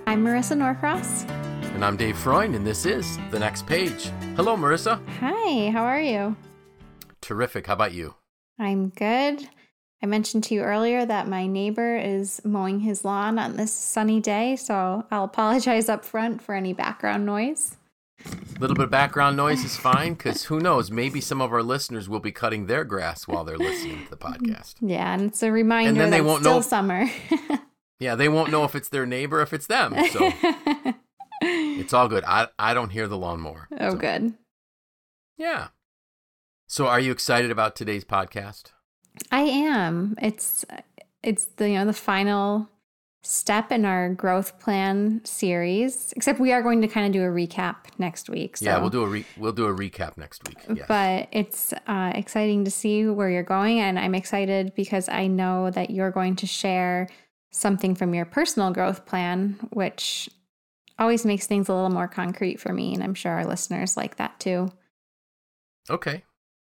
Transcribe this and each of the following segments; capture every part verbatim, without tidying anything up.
I'm Marissa Norcross. And I'm Dave Freund, and this is The Next Page. Hello, Marissa. Hi, how are you? Terrific. How about you? I'm good. I mentioned to you earlier that my neighbor is mowing his lawn on this sunny day, so I'll apologize up front for any background noise. A little bit of background noise is fine, because who knows, maybe some of our listeners will be cutting their grass while they're listening to the podcast. Yeah, and it's a reminder then they that won't it's still know- summer. Yeah, they won't know if it's their neighbor, if it's them. So it's all good. I I don't hear the lawnmower. Oh, so. good. Yeah. So are you excited about today's podcast? I am. It's it's the you know the final step in our growth plan series. Except we are going to kind of do a recap next week. So. Yeah, we'll do a re- we'll do a recap next week. Yes. But it's uh, exciting to see where you're going, and I'm excited because I know that you're going to share something from your personal growth plan, which always makes things a little more concrete for me, and I'm sure our listeners like that too. Okay.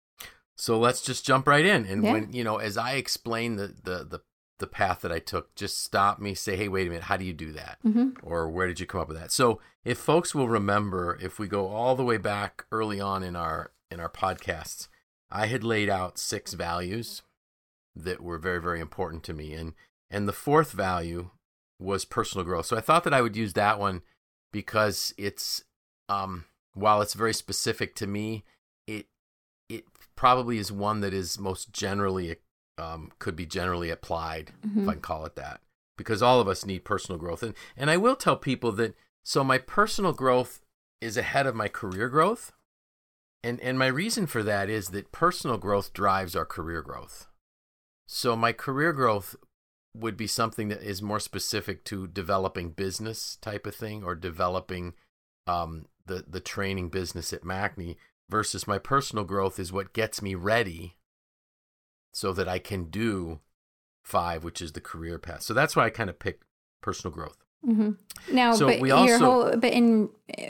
So let's just jump right in. And yeah. when, you know, as I explain the, the, the, the path that I took, just stop me, say, hey, wait a minute, how do you do that? Mm-hmm. Or where did you come up with that? So if folks will remember, if we go all the way back early on in our, in our podcasts, I had laid out six values that were very, very important to me. And, and the fourth value was personal growth. So I thought that I would use that one because it's, um, while it's very specific to me, it, it probably is one that is most generally, um, could be generally applied, mm-hmm. if I can call it that, because all of us need personal growth. And, and I will tell people that, so my personal growth is ahead of my career growth. And, and my reason for that is that personal growth drives our career growth. So my career growth would be something that is more specific to developing business type of thing, or developing, um, the, the training business at Macne. Versus my personal growth is what gets me ready so that I can do five, which is the career path. So that's why I kind of picked personal growth. Mm-hmm. Now, so but we your also, whole, but in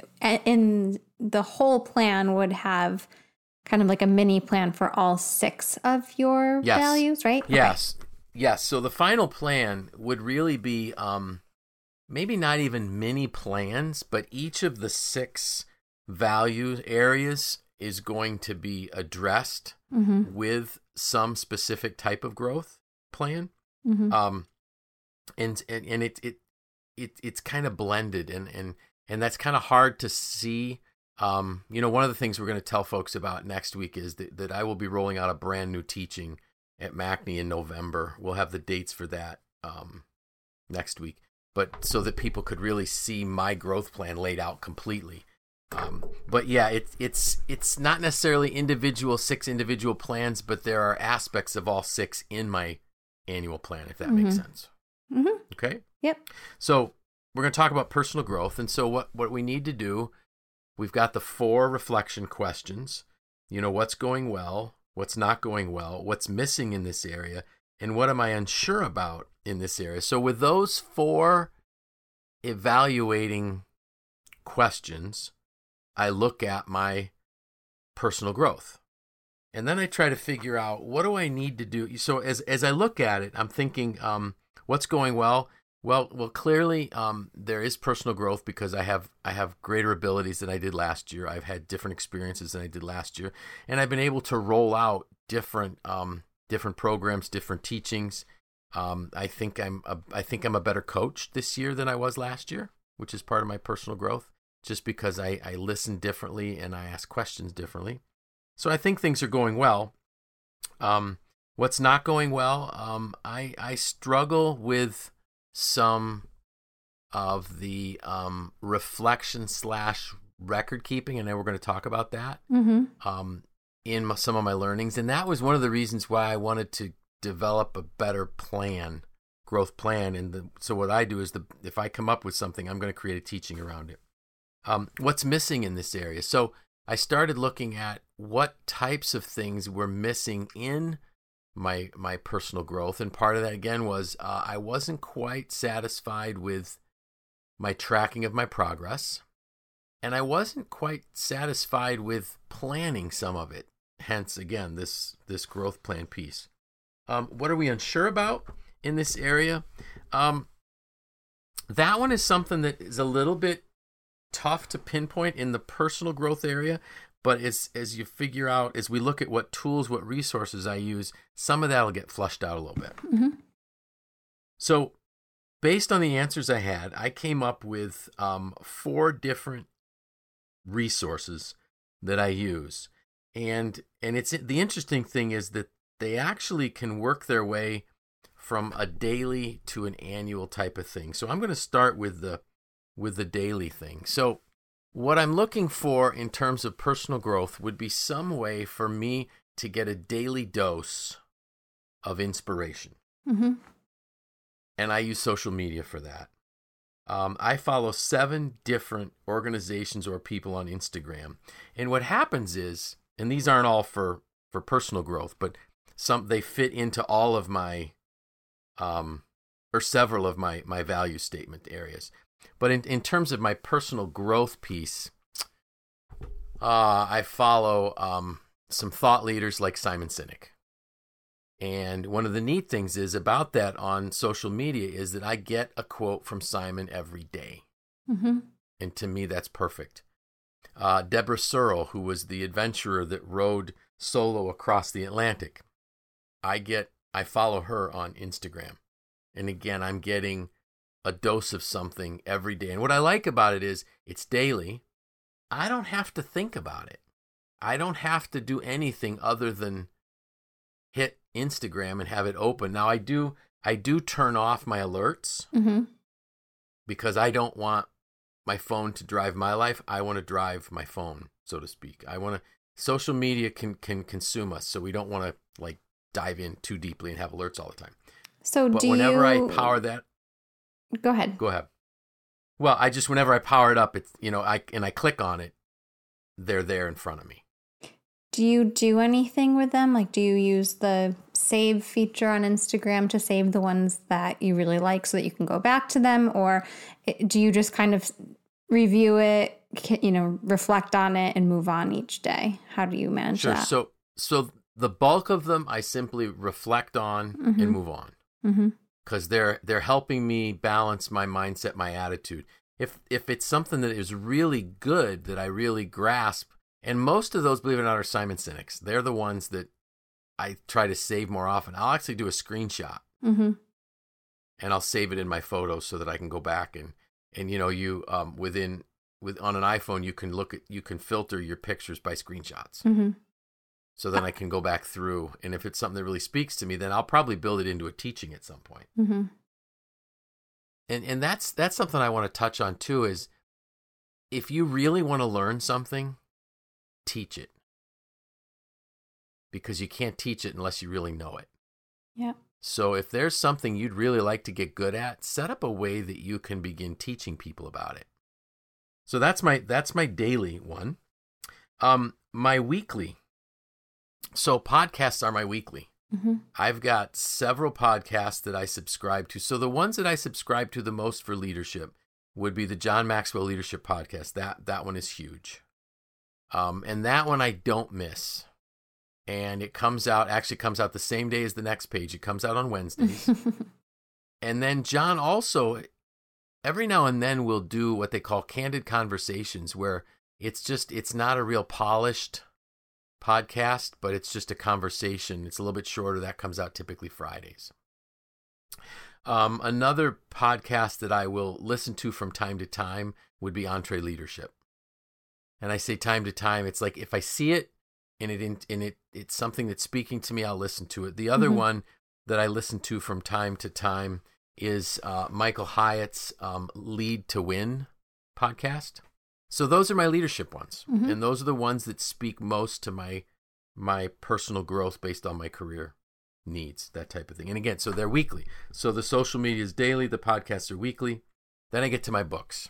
in the whole plan would have kind of like a mini plan for all six of your yes. values, right? Yes, okay. yes. So the final plan would really be um, maybe not even mini plans, but each of the six value areas is going to be addressed mm-hmm. with some specific type of growth plan. Mm-hmm. Um, and, and, and it, it, it, it's kind of blended, and, and, and that's kind of hard to see. Um, you know, one of the things we're going to tell folks about next week is that, that I will be rolling out a brand new teaching at Macne in November. We'll have the dates for that, um, next week, but so that people could really see my growth plan laid out completely. Um, but yeah, it's it's it's not necessarily individual six individual plans, but there are aspects of all six in my annual plan, if that mm-hmm. makes sense. Mm-hmm. Okay. Yep. So we're going to talk about personal growth, and so what what we need to do, we've got the four reflection questions. You know, what's going well, what's not going well, what's missing in this area, and what am I unsure about in this area. So with those four evaluating questions, I look at my personal growth, and then I try to figure out, what do I need to do? So as as I look at it, I'm thinking, um, what's going well? Well, well, clearly, um, there is personal growth because I have I have greater abilities than I did last year. I've had different experiences than I did last year, and I've been able to roll out different um, different programs, different teachings. Um, I think I'm a, I think I'm a better coach this year than I was last year, which is part of my personal growth. Just because I, I listen differently and I ask questions differently. So I think things are going well. Um, what's not going well? Um, I, I struggle with some of the um, reflection slash record keeping, and then we're going to talk about that mm-hmm. um, in my, some of my learnings. And that was one of the reasons why I wanted to develop a better plan, growth plan. And the, so what I do is, the if I come up with something, I'm going to create a teaching around it. Um, what's missing in this area? So I started looking at what types of things were missing in my my personal growth, and part of that again was uh, I wasn't quite satisfied with my tracking of my progress, and I wasn't quite satisfied with planning some of it. Hence, again, this this growth plan piece. Um, what are we unsure about in this area? Um, that one is something that is a little bit tough to pinpoint in the personal growth area. But as, as you figure out, as we look at what tools, what resources I use, some of that will get flushed out a little bit. Mm-hmm. So based on the answers I had, I came up with um, four different resources that I use. And and it's the interesting thing is that they actually can work their way from a daily to an annual type of thing. So I'm going to start with the with the daily thing. So what I'm looking for in terms of personal growth would be some way for me to get a daily dose of inspiration. Mm-hmm. And I use social media for that. Um, I follow seven different organizations or people on Instagram. And what happens is, and these aren't all for, for personal growth, but some they fit into all of my, um, or several of my, my value statement areas. But in, in terms of my personal growth piece, uh, I follow um, some thought leaders like Simon Sinek. And one of the neat things is about that on social media is that I get a quote from Simon every day. Mm-hmm. And to me, that's perfect. Uh, Deborah Searle, who was the adventurer that rode solo across the Atlantic, I get, I follow her on Instagram. And again, I'm getting a dose of something every day. And what I like about it is it's daily. I don't have to think about it. I don't have to do anything other than hit Instagram and have it open. Now I do I do turn off my alerts mm-hmm. because I don't want my phone to drive my life. I want to drive my phone, so to speak. I want to social media can can consume us, so we don't want to like dive in too deeply and have alerts all the time. So but do whenever you... I power that Go ahead. Go ahead. Well, I just whenever I power it up, it's you know, I and I click on it, they're there in front of me. Do you do anything with them? Like, do you use the save feature on Instagram to save the ones that you really like so that you can go back to them? Or do you just kind of review it, you know, reflect on it and move on each day? How do you manage sure. that? So, so the bulk of them, I simply reflect on mm-hmm. and move on. Mm-hmm. Because they're they're helping me balance my mindset, my attitude. If if it's something that is really good that I really grasp, and most of those, believe it or not, are Simon Sinek's. They're the ones that I try to save more often. I'll actually do a screenshot, mm-hmm. and I'll save it in my photos so that I can go back and and you know you um within with on an iPhone you can look at you can filter your pictures by screenshots. Mm-hmm. So then I can go back through, and if it's something that really speaks to me, then I'll probably build it into a teaching at some point. Mm-hmm. And and that's that's something I want to touch on too. Is if you really want to learn something, teach it, because you can't teach it unless you really know it. Yeah. So if there's something you'd really like to get good at, set up a way that you can begin teaching people about it. So that's my that's my daily one. Um, my weekly. So podcasts are my weekly. Mm-hmm. I've got several podcasts that I subscribe to. So the ones that I subscribe to the most for leadership would be the John Maxwell Leadership Podcast. That that one is huge. Um, and that one I don't miss. And it comes out, actually comes out the same day as the next page. It comes out on Wednesdays. And then John also, every now and then will do what they call candid conversations, where it's just, it's not a real polished podcast, but it's just a conversation. It's a little bit shorter. That comes out typically Fridays. Um, another podcast that I will listen to from time to time would be Entre Leadership. And I say time to time, it's like if I see it and it and it it's something that's speaking to me, I'll listen to it. The other mm-hmm. one that I listen to from time to time is uh, Michael Hyatt's um, Lead to Win podcast. So those are my leadership ones, mm-hmm. and those are the ones that speak most to my my personal growth based on my career needs, that type of thing. And again, so they're weekly. So the social media is daily, the podcasts are weekly. Then I get to my books.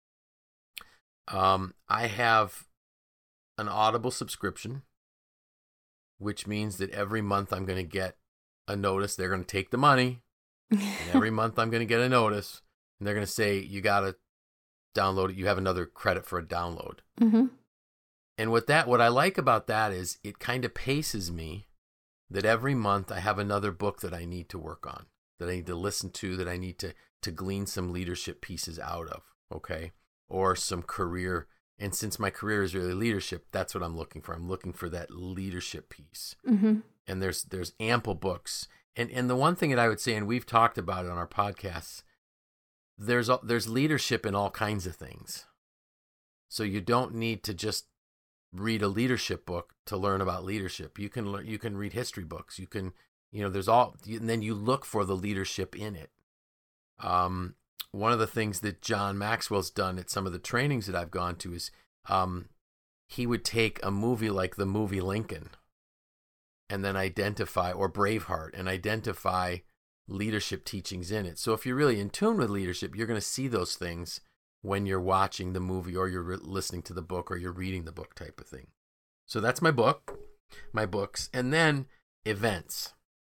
Um, I have an Audible subscription, which means that every month I'm going to get a notice. They're going to take the money, and every month I'm going to get a notice, and they're going to say, you got to download it. You have another credit for a download. Mm-hmm. And what that, what I like about that is it kind of paces me that every month I have another book that I need to work on. that I need to listen to, that I need to to glean some leadership pieces out of, okay? Or some career. And since my career is really leadership, that's what I'm looking for. I'm looking for that leadership piece. Mm-hmm. And there's there's ample books. And and the one thing that I would say, and we've talked about it on our podcasts, there's there's leadership in all kinds of things. So you don't need to just read a leadership book to learn about leadership. You can learn, you can read history books. You can, you know, there's all, and then you look for the leadership in it. Um, one of the things that John Maxwell's done at some of the trainings that I've gone to is, um, he would take a movie like the movie Lincoln, and then identify, or Braveheart, and identify leadership teachings in it. So if you're really in tune with leadership, you're going to see those things when you're watching the movie, or you're re- listening to the book, or you're reading the book, type of thing. So that's my book, my books. And then events.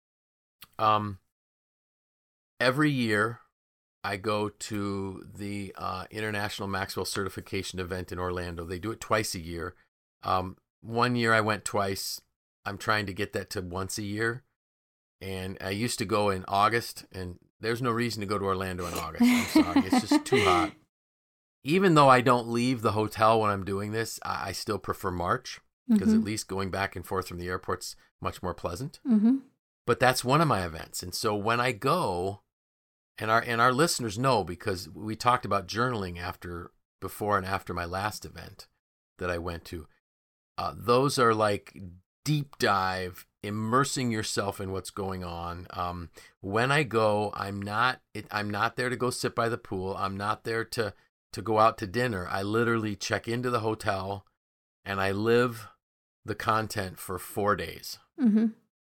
Um, every year I go to the uh, International Maxwell Certification event in Orlando. They do it twice a year. Um, one year I went twice. I'm trying to get that to once a year. And I used to go in August, and there's no reason to go to Orlando in August. I'm sorry. It's just too hot. Even though I don't leave the hotel when I'm doing this, I, I still prefer March, because mm-hmm. at least going back and forth from the airport's much more pleasant. Mm-hmm. But that's one of my events. And so when I go, and our and our listeners know, because we talked about journaling after, before and after my last event that I went to, uh, those are like deep dive, immersing yourself in what's going on. Um, when I go, I'm not it, I'm not there to go sit by the pool. I'm not there to to go out to dinner. I literally check into the hotel, and I live the content for four days. Mm-hmm.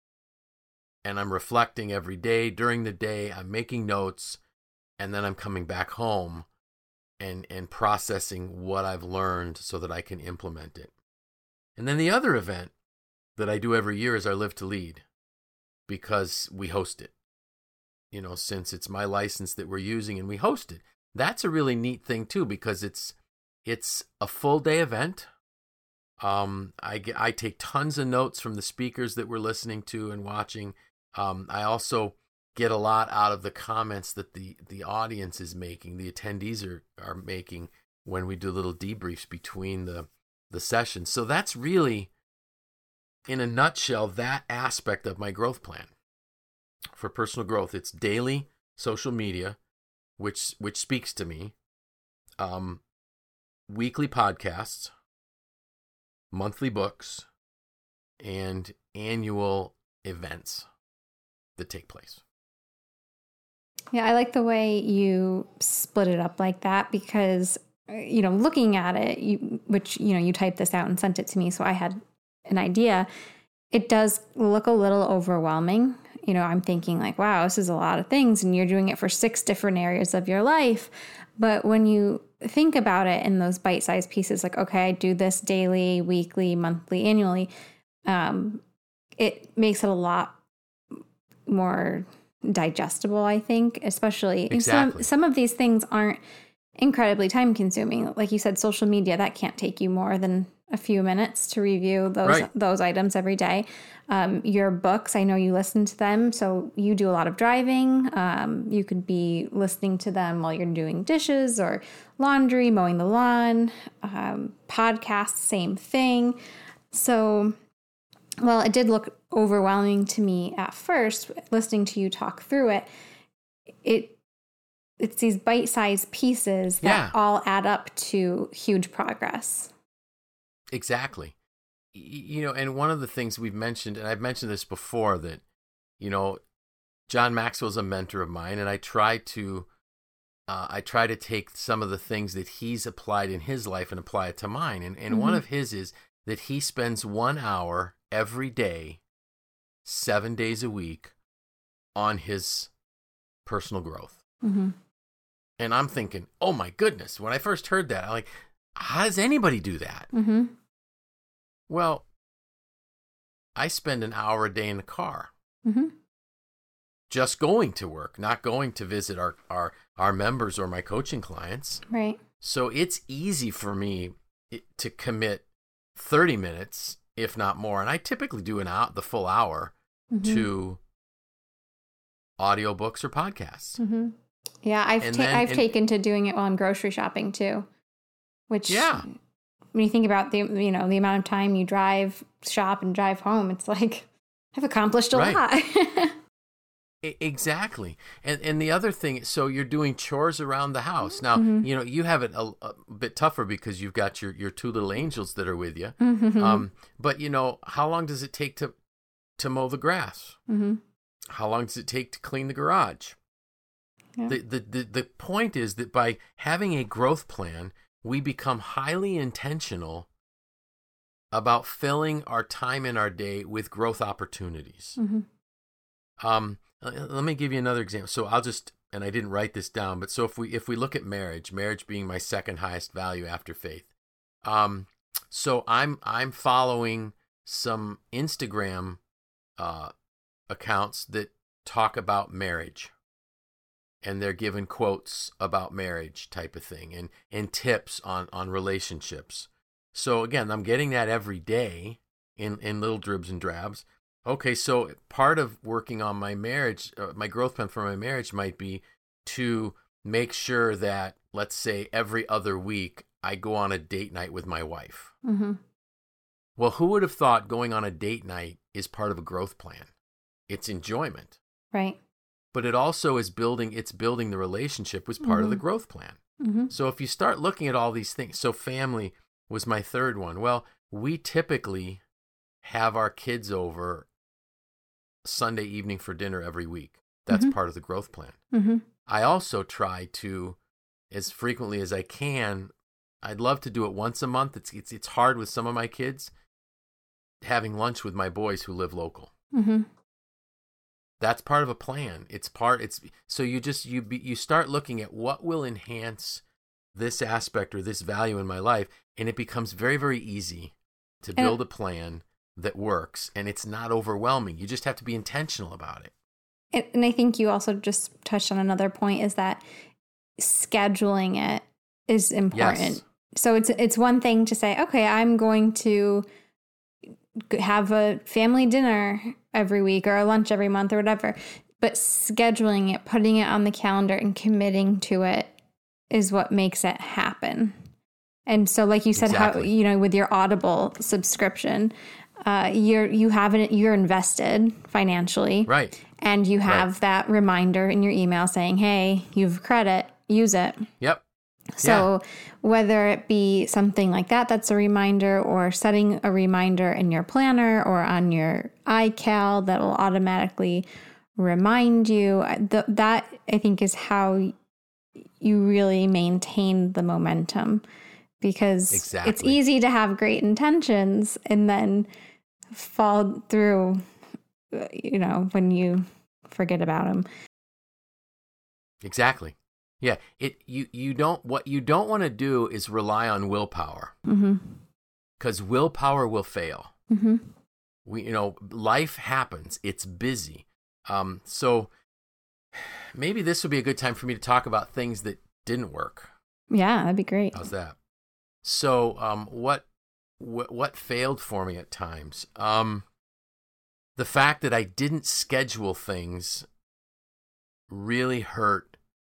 And I'm reflecting every day. During the day, I'm making notes, and then I'm coming back home and and processing what I've learned so that I can implement it. And then the other event that I do every year is our Live to Lead, because we host it. You know, since it's my license that we're using and we host it. That's a really neat thing too, because it's it's a full day event. Um, I get, I take tons of notes from the speakers that we're listening to and watching. Um, I also get a lot out of the comments that the, the audience is making, the attendees are, are making when we do little debriefs between the, the sessions. So that's really, in a nutshell, that aspect of my growth plan for personal growth. It's daily social media, which which speaks to me, um, weekly podcasts, monthly books, and annual events that take place. Yeah, I like the way you split it up like that, because, you know, looking at it, you, which, you know, you typed this out and sent it to me, so I had an idea. It does look a little overwhelming. You know, I'm thinking like, wow, this is a lot of things, and you're doing it for six different areas of your life. But when you think about it in those bite-sized pieces, like, okay, I do this daily, weekly, monthly, annually, um, it makes it a lot more digestible, I think, especially exactly. some, some of these things aren't incredibly time consuming. Like you said, social media, that can't take you more than a few minutes to review those right. those items every day. Um, your books, I know you listen to them, so you do a lot of driving. Um, you could be listening to them while you're doing dishes or laundry, mowing the lawn. Um, podcasts, same thing. So, well, it did look overwhelming to me at first, listening to you talk through it. It it's these bite-sized pieces that yeah. all add up to huge progress. Exactly. You know, and one of the things we've mentioned, and I've mentioned this before, that, you know, John Maxwell's a mentor of mine, and I try to, uh, I try to take some of the things that he's applied in his life and apply it to mine. And, and mm-hmm. one of his is that he spends one hour every day, seven days a week, on his personal growth. Mm-hmm. And I'm thinking, oh my goodness, when I first heard that, I'm like, how does anybody do that? Mm-hmm. Well, I spend an hour a day in the car, mm-hmm. just going to work, not going to visit our, our, our members or my coaching clients. Right. So it's easy for me to commit thirty minutes, if not more. And I typically do an hour, the full hour mm-hmm. to audiobooks or podcasts. Mm-hmm. Yeah, I've And ta- then- I've and- taken to doing it while I'm grocery shopping too, which Yeah. when you think about the you know the amount of time you drive, shop, and drive home, it's like I've accomplished a Right. lot. E- Exactly. And and the other thing, so you're doing chores around the house. Now, Mhm. you know, you have it a, a bit tougher because you've got your, your two little angels that are with you. Mhm. Um, but, you know, how long does it take to, to mow the grass? Mhm. How long does it take to clean the garage? Yeah. The, the, the, the point is that by having a growth plan, we become highly intentional about filling our time in our day with growth opportunities. Mhm. Um, uh, let me give you another example. So I'll just, and I didn't write this down, but so if we if we look at marriage, marriage being my second highest value after faith, um, so I'm I'm following some Instagram uh, accounts that talk about marriage, and they're giving quotes about marriage type of thing, and and tips on on relationships. So again, I'm getting that every day in in little dribs and drabs. Okay, so part of working on my marriage, uh, my growth plan for my marriage might be to make sure that, let's say, every other week I go on a date night with my wife. Mhm. Well, who would have thought going on a date night is part of a growth plan? It's enjoyment, Right. but it also is building, it's building the relationship was part of the Mhm. growth plan. Mhm. So if you start looking at all these things, so family was my third one. Well, we typically have our kids over Sunday evening for dinner every week. That's Mhm. part of the growth plan. Mhm. I also try to, as frequently as I can, I'd love to do it once a month. It's it's it's hard with some of my kids, having lunch with my boys who live local. Mhm. That's part of a plan. It's part. It's so you just you be, you start looking at what will enhance this aspect or this value in my life, and it becomes very very easy to And- build a plan that works, and it's not overwhelming. You just have to be intentional about it. And, and I think you also just touched on another point is that scheduling it is important. Yes. So it's it's one thing to say, okay, I'm going to g- have a family dinner every week or a lunch every month or whatever, but scheduling it, putting it on the calendar and committing to it is what makes it happen. And so like you said, how, Exactly. you know, with your Audible subscription, uh, you're, you have it, you're invested financially. Right. And you have Right. that reminder in your email saying, hey, you've credit, use it. Yep. So whether it be something like that, that's a reminder, or setting a reminder in your planner or on your iCal that will automatically remind you, th- that I think is how you really maintain the momentum, because it's Exactly. easy to have great intentions and then fall through, you know, when you forget about them. Exactly. Yeah. It you you don't what you don't want to do is rely on willpower, Mm-hmm. because willpower will fail. Mm-hmm. We you know life happens. It's busy. Um. So maybe this would be a good time for me to talk about things that didn't work. Yeah, that'd be great. How's that? So um, what what what failed for me at times? Um, the fact that I didn't schedule things really hurt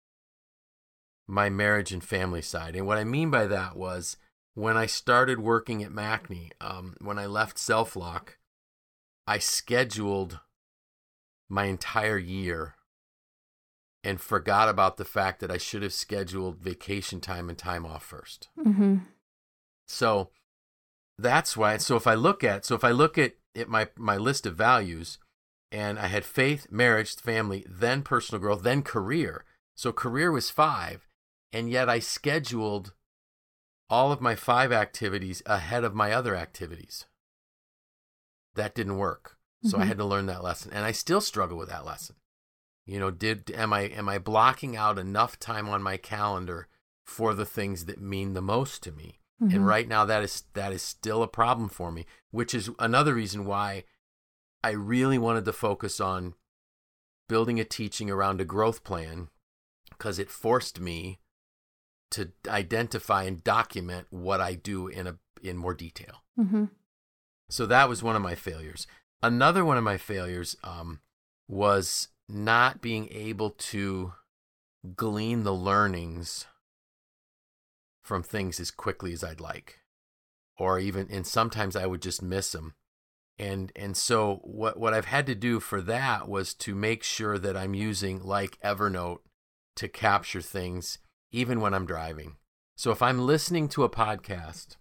my marriage and family side. And what I mean by that was when I started working at Macne, um, when I left SelfLock, I scheduled my entire year and forgot about the fact that I should have scheduled vacation time and time off first. Mm-hmm. So that's why. So if I look at, so if I look at, at my, my list of values, and I had faith, marriage, family, then personal growth, then career. So career was five, and yet I scheduled all of my five activities ahead of my other activities. That didn't work. So Mhm. I had to learn that lesson, and I still struggle with that lesson. You know, did am I am I blocking out enough time on my calendar for the things that mean the most to me? Mhm. And right now that is that is still a problem for me, which is another reason why I really wanted to focus on building a teaching around a growth plan, because it forced me to identify and document what I do in a in more detail. Mm-hmm. So that was one of my failures. Another one of my failures um, was not being able to glean the learnings from things as quickly as I'd like, or even, and sometimes I would just miss them. And and so what, what I've had to do for that was to make sure that I'm using like Evernote to capture things even when I'm driving. So if I'm listening to a podcast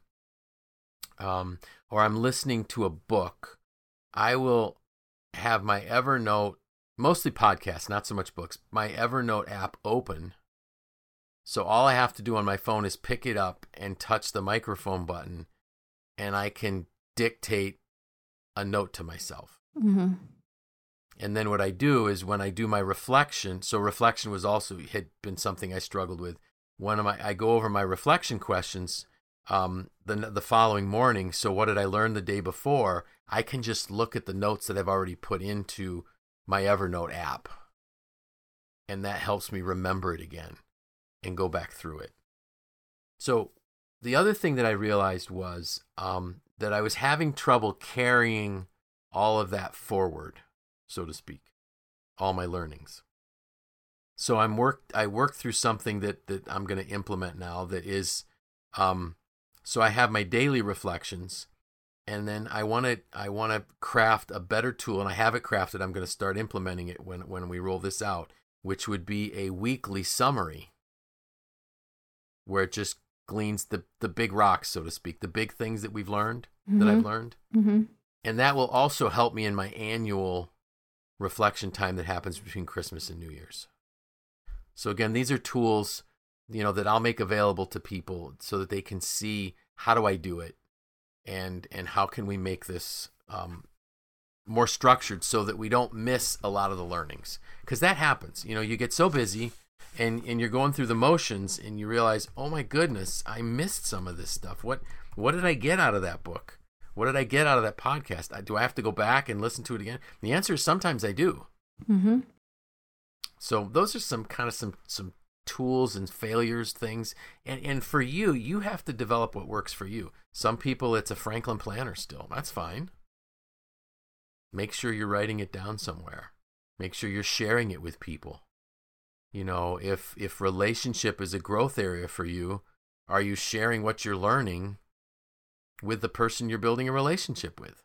um, or I'm listening to a book, I will have my Evernote, mostly podcasts, not so much books, my Evernote app open. So all I have to do on my phone is pick it up and touch the microphone button, and I can dictate a note to myself. Mm-hmm. And then what I do is when I do my reflection, so reflection was also had been something I struggled with. When I, I go over my reflection questions um, the the following morning, so what did I learn the day before? I can just look at the notes that I've already put into my Evernote app, and that helps me remember it again and go back through it. So the other thing that I realized was um, that I was having trouble carrying all of that forward, so to speak, all my learnings. So I'm worked. I worked through something that that I'm going to implement now. That is, um, so I have my daily reflections, and then I want to I want to craft a better tool, and I have it crafted. I'm going to start implementing it when when we roll this out, which would be a weekly summary, where it just gleans the the big rocks, so to speak, the big things that we've learned, mm-hmm. that I've learned, mm-hmm. and that will also help me in my annual reflection time that happens between Christmas and New Year's. So again, these are tools, you know, that I'll make available to people so that they can see how do I do it, and and how can we make this um, more structured so that we don't miss a lot of the learnings, because that happens. You know, you get so busy. And and you're going through the motions, and you realize, oh my goodness, I missed some of this stuff. What what did I get out of that book? What did I get out of that podcast? I, do I have to go back and listen to it again? The answer is sometimes I do. Mm-hmm. So those are some kind of some some tools and failures things. And and for you, you have to develop what works for you. Some people, it's a Franklin planner still. That's fine. Make sure you're writing it down somewhere. Make sure you're sharing it with people. You know, if if relationship is a growth area for you, are you sharing what you're learning with the person you're building a relationship with?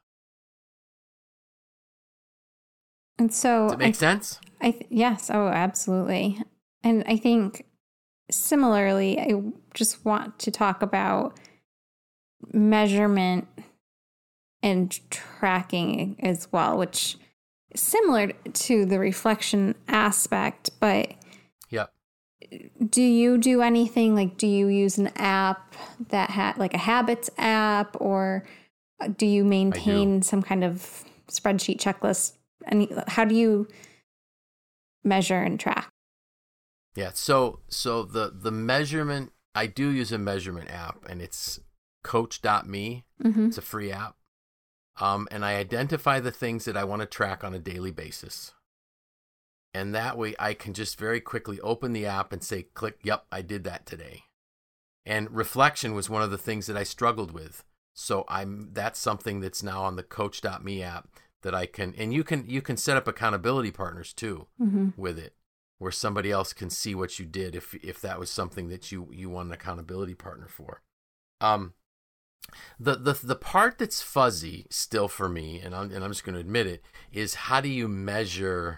And so, does it make I, sense? I th- yes, oh, absolutely. And I think similarly, I just want to talk about measurement and tracking as well, which is similar to the reflection aspect, but yep. Do you do anything like, do you use an app that had like a habits app, or do you maintain do. some kind of spreadsheet checklist? Any, how do you measure and track? Yeah. So, so the, the measurement, I do use a measurement app, and it's coach dot me. Mm-hmm. It's a free app. Um, and I identify the things that I want to track on a daily basis. And that way I can just very quickly open the app and say, click, yep, I did that today. And reflection was one of the things that I struggled with. So I'm that's something that's now on the coach dot me app that I can, and you can you can set up accountability partners too, mm-hmm. with it, where somebody else can see what you did if if that was something that you, you want an accountability partner for. Um, the the the part that's fuzzy still for me, and I'm and I'm just going to admit it, is how do you measure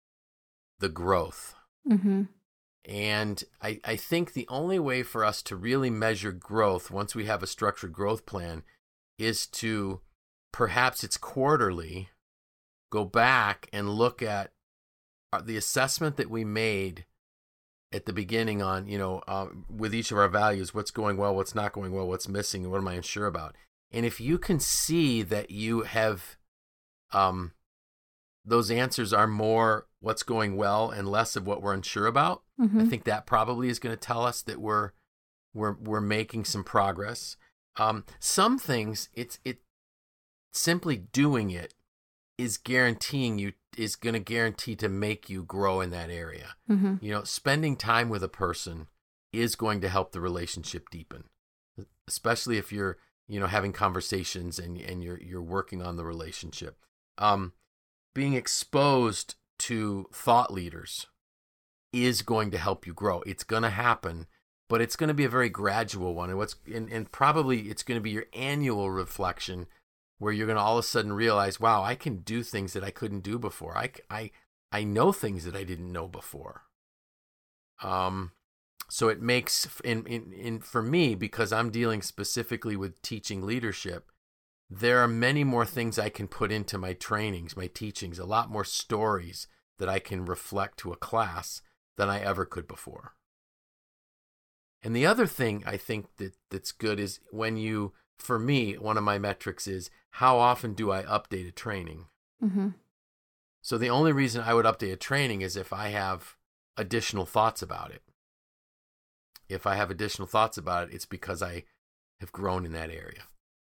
the growth? Mm-hmm. And I, I think the only way for us to really measure growth once we have a structured growth plan is to, perhaps it's quarterly, go back and look at the assessment that we made at the beginning on, you know, uh, with each of our values, what's going well, what's not going well, what's missing, and what am I unsure about? And if you can see that you have, um, those answers are more what's going well and less of what we're unsure about, mm-hmm. I think that probably is going to tell us that we're we're we're making some progress. Um, some things, it's it simply doing it is guaranteeing you is going to guarantee to make you grow in that area. Mm-hmm. You know, spending time with a person is going to help the relationship deepen, especially if you're you know having conversations and and you're you're working on the relationship. Um, being exposed to thought leaders is going to help you grow. It's going to happen, but it's going to be a very gradual one. And what's and, and probably it's going to be your annual reflection where you're going to all of a sudden realize, wow, I can do things that I couldn't do before. I, I, I know things that I didn't know before. Um, so it makes, in, in, in for me, because I'm dealing specifically with teaching leadership, there are many more things I can put into my trainings, my teachings, a lot more stories that I can reflect to a class than I ever could before. And the other thing I think that that's good is when you, for me, one of my metrics is how often do I update a training? Mm-hmm. So the only reason I would update a training is if I have additional thoughts about it. If I have additional thoughts about it, it's because I have grown in that area.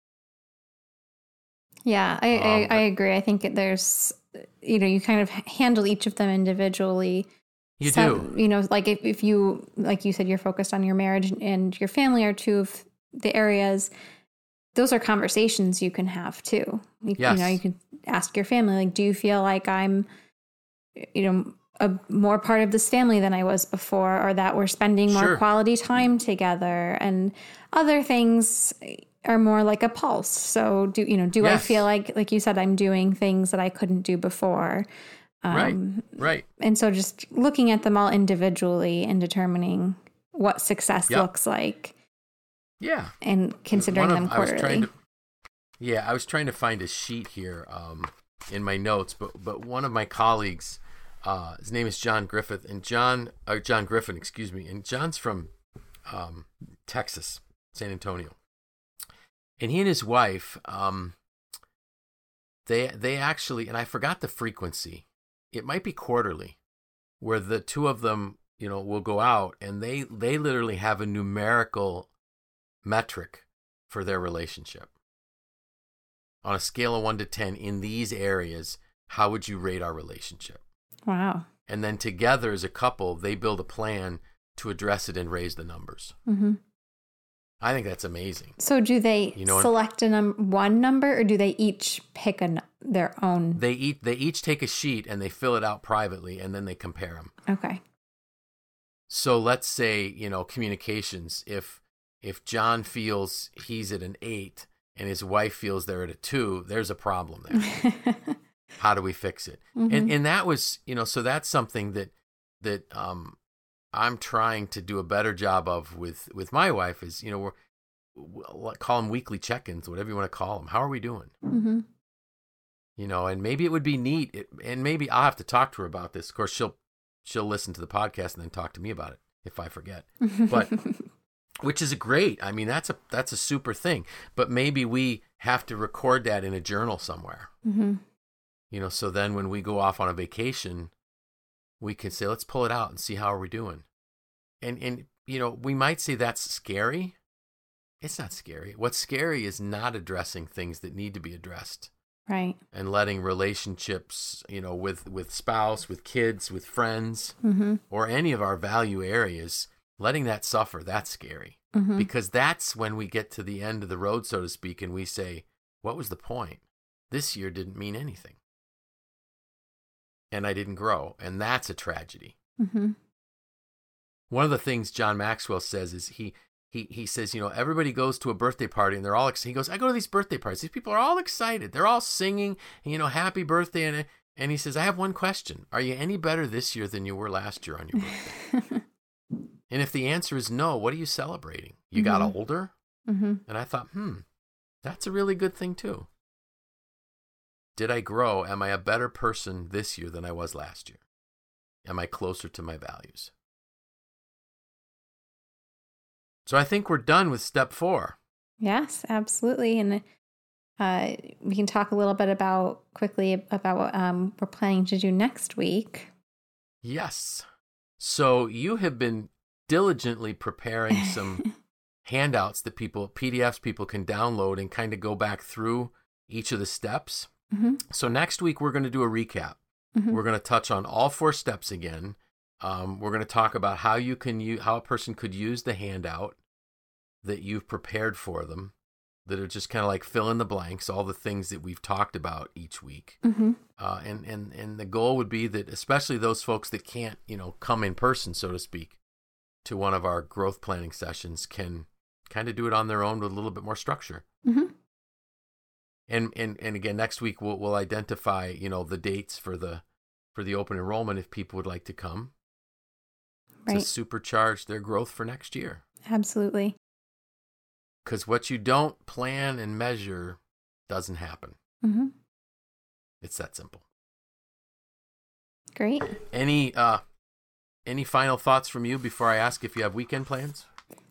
Yeah, I, Um, I, I agree. I think there's, you know, you kind of handle each of them individually. You Some, do. You know, like if, if you, like you said, you're focused on your marriage and your family are two of the areas, those are conversations you can have too. You, Yes. you know, you can ask your family, like, do you feel like I'm, you know, a more part of this family than I was before, or that we're spending more Sure. quality time together? And other things are more like a pulse. So do, you know, do Yes. I feel like, like you said, I'm doing things that I couldn't do before? Um, Right. Right. And so just looking at them all individually and determining what success Yep. looks like Yeah. and considering One of- them I was quarterly. trying to, yeah, I was trying to find a sheet here um, in my notes, but but one of my colleagues, uh, his name is John Griffith, and John, or John Griffin, excuse me, and John's from um, Texas, San Antonio, and he and his wife, um, they they actually, and I forgot the frequency, it might be quarterly, where the two of them, you know, will go out, and they they literally have a numerical metric for their relationship. On a scale of one to ten, in these areas, how would you rate our relationship? Wow. And then together as a couple, they build a plan to address it and raise the numbers. Mm-hmm. I think that's amazing. So do they You know, select a num- one number, or do they each pick a, n- their own? They eat, they each take a sheet and they fill it out privately, and then they compare them. Okay. So let's say, you know, communications, if if John feels he's at an eight and his wife feels they're at a two, there's a problem there. How do we fix it? Mhm. And and that was, you know, so that's something that that um I'm trying to do a better job of with with my wife is, you know, we're we'll call them weekly check-ins, whatever you want to call them. How are we doing? Mm-hmm. You know, and maybe it would be neat, it, and maybe I'll have to talk to her about this. Of course, she'll she'll listen to the podcast and then talk to me about it if I forget. But which is great. I mean, that's a that's a super thing. But maybe we have to record that in a journal somewhere. Mm-hmm. You know, so then when we go off on a vacation, we can say, let's pull it out and see how are we doing. And and you know, we might say that's scary. It's not scary. What's scary is not addressing things that need to be addressed. Right. And letting relationships, you know, with, with spouse, with kids, with friends, Mm-hmm. or any of our value areas, letting that suffer, that's scary. Mm-hmm. Because that's when we get to the end of the road, so to speak, and we say, what was the point? This year didn't mean anything. And I didn't grow. And that's a tragedy. Mm-hmm. One of the things John Maxwell says is he he he says, you know, everybody goes to a birthday party and they're all, ex- he goes, I go to these birthday parties. These people are all excited. They're all singing, and, you know, happy birthday. And, and he says, I have one question. Are you any better this year than you were last year on your birthday? And if the answer is no, what are you celebrating? You got Mhm. older? Mm-hmm. And I thought, hmm, that's a really good thing too. Did I grow? Am I a better person this year than I was last year? Am I closer to my values? So I think we're done with step four. Yes, absolutely. And uh, we can talk a little bit about quickly about what um, we're planning to do next week. Yes. So you have been diligently preparing some handouts that people, P D Fs people can download and kind of go back through each of the steps. Mm-hmm. So next week, we're going to do a recap. Mm-hmm. We're going to touch on all four steps again. Um, we're going to talk about how you can use, how a person could use the handout that you've prepared for them. that are just kind of like fill in the blanks, all the things that we've talked about each week. Mm-hmm. Uh, and, and, and the goal would be that especially those folks that can't, you know, come in person, so to speak, to one of our growth planning sessions can kind of do it on their own with a little bit more structure. Mm-hmm. And, and, and again, next week we'll, we'll identify, you know, the dates for the, for the open enrollment if people would like to come right. to supercharge their growth for next year. Absolutely. Because what you don't plan and measure doesn't happen. Mm-hmm. It's that simple. Great. Any uh, any final thoughts from you before I ask if you have weekend plans?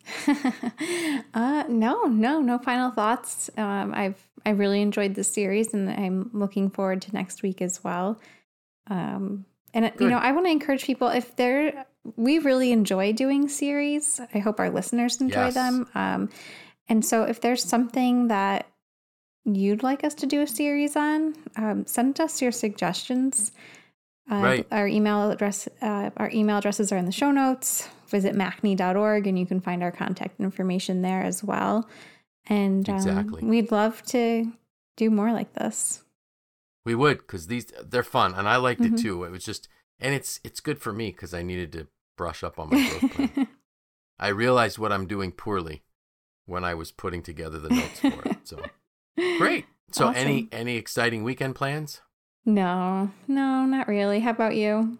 uh, no, no, no final thoughts. Um, I've I really enjoyed this series, and I'm looking forward to next week as well. Um, and Good. you know, I want to encourage people if they're we really enjoy doing series. I hope our listeners enjoy Yes. them. Um, and so if there's something that you'd like us to do a series on, um, send us your suggestions. Uh, Right. Our email address, uh, our email addresses are in the show notes. Visit macne dot org and you can find our contact information there as well. And um, Exactly. we'd love to do more like this. We would, because these they're fun, and I liked Mhm. it too. It was just, and it's it's good for me because I needed to brush up on my growth plan. I realized what I'm doing poorly when I was putting together the notes for it. So great. So Awesome. any any exciting weekend plans? No, no, not really. How about you?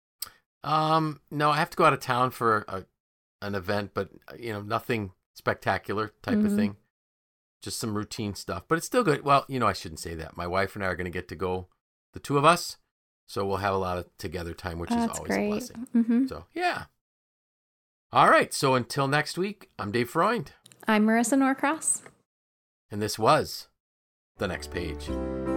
Um, no, I have to go out of town for a, an event, but you know, nothing spectacular type Mhm. of thing. Just some routine stuff, but it's still good. Well, you know, I shouldn't say that. My wife and I are going to get to go, the two of us, so we'll have a lot of together time, which Oh, is that's always a great. blessing. Mm-hmm. So yeah. All right. So until next week, I'm Dave Freund, I'm Marissa Norcross. and this was The Next Page.